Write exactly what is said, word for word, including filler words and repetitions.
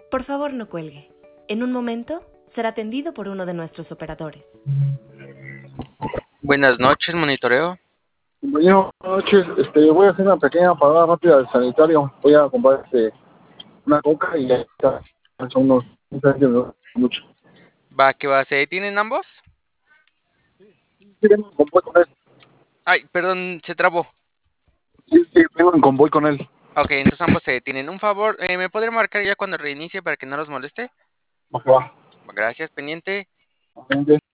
Por favor, no cuelgue. En un momento será atendido por uno de nuestros operadores. Buenas noches, monitoreo. Buenas noches, este, voy a hacer una pequeña parada rápida del sanitario. Voy a comprar este, una coca y ya está. Son unos mucho. Va, que va, ¿se detienen ambos? Sí, vengo en convoy con él. Ay, perdón, se trabó. Sí, sí, vengo en convoy con él. Ok, entonces ambos se detienen. Un favor, eh, ¿me podría marcar ya cuando reinicie para que no los moleste? Va, que va. Gracias, pendiente. Pendiente.